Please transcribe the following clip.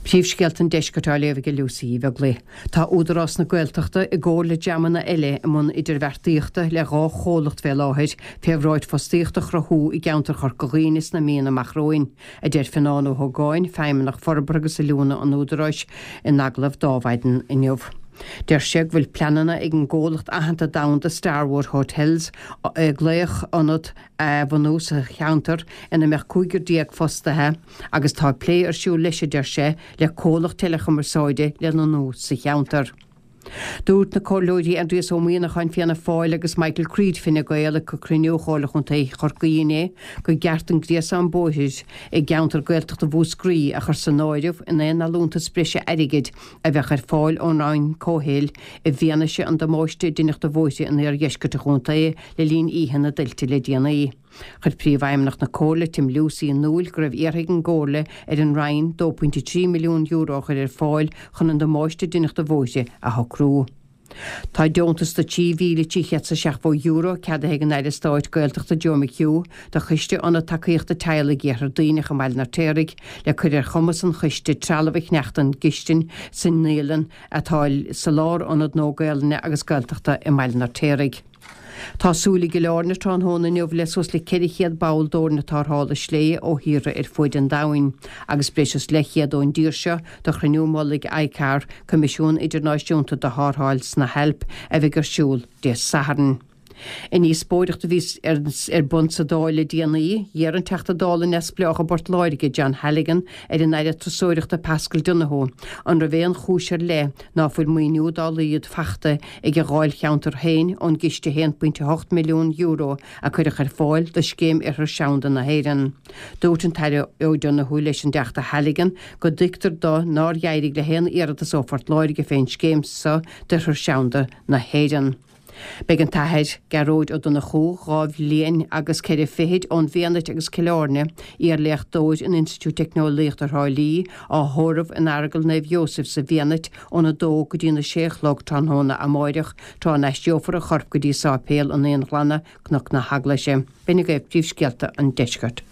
Príomhscealtain deisceartá léamh go Lucy bheag lé. Tá údarrás na Gaeltachta i ggóir le deamanna eile mun idirvertíochta le rá cholacht bheith láthir fehráid fostíochta chrathú i gceantar chorcaghínis na míana machróin a déir finánú thugáin feimmenach forbragus sa lúna an údarráis in naglah dáhaiden inniuh. Der seg bhfuil planana ag an ggólacht ahananta down de Star Wars Hotels gléoch anad bhanú sa cheantar ina meach cúigur díag fostathe agus tá lé ar siú leis der sé le cólacht teilech marsáide le nó sa cheantar. Dúirt na cóilóidí an dús ómíonna chain fianna fáil agus Michael Creed finna gaile go cruniuúchála chun taí chorcaíné go gceart an grías an bóthis i gceantar gailteach a bhúscrí a chur san náideh in éana lúnta sprise airigid a bheith ar fáil ónráin cóhéil i bhíanaise an damáiste duineach do bhóise in ar dheiscata chuntaí le líon íhanna dilti le déanaí. Chud príomhhaimnach na cóla Tim Lucy an núil go raibh iarthaigh an ggóla ar an Ryan 2.3 milliún euro chuir ar fáil chun an damáiste duineach do bhóise a thocrú. Tá deontas do €7,000 ceadaigh an éile stáit Gaeltachta Joe McHugh do chuiste anna takeíochta teile ggéar daoine go maiil na téirigh le chuir ar chumas an chuiste trealabh neachtan gistin san nílan atáil sa lár anad nó Gaelne agus Gaeltachta i maiil na téirigh. Tásúla go leir na tránhóna neomh lesos le ceirichéad bail dóir na tarthála slé ó híre ar fuid an dain, agus breis lechiad ón díirse do chreuniúmálaigh ICAR Comisiún Idirnáisiúnta do Thártháil sna help a bheith gur siúl dé saharan. In níos spóireachta bhís ar bunt sa dáile déanaí, dhéar an teachta dála nespleach a bort láirige John Halligan ar an éile trasóireachta Pascal Donoghue, an ra bhéan chúisir le ná fuil muoinú dálaíad fachta ag a gháil cheantar hain ón giste €1.8 milliún a chuireach ar fáil de scéim ar seanda na héireann. Dúirt an taire ó Donoghue leis an deachta Halligan go dictar dó ná dheirigh le héan iarad a sófart láirige féin scéim sa de seanda na héireann. Beag an taid garóid ó donna chú gáibh líon agus ceir féid ón bhéanait agus cileárne ar leach dóid an Institute Technolíocht ar Háilí á thóramh an airgeal Neve Joseph sa bhéanait óna dó go dtína séchlog tránhóna a máireach tá neistíofar a chorp go dtí sápéal an éon chlanna cnoc na haglaise. Bennig éh príomhscealta an deisceart.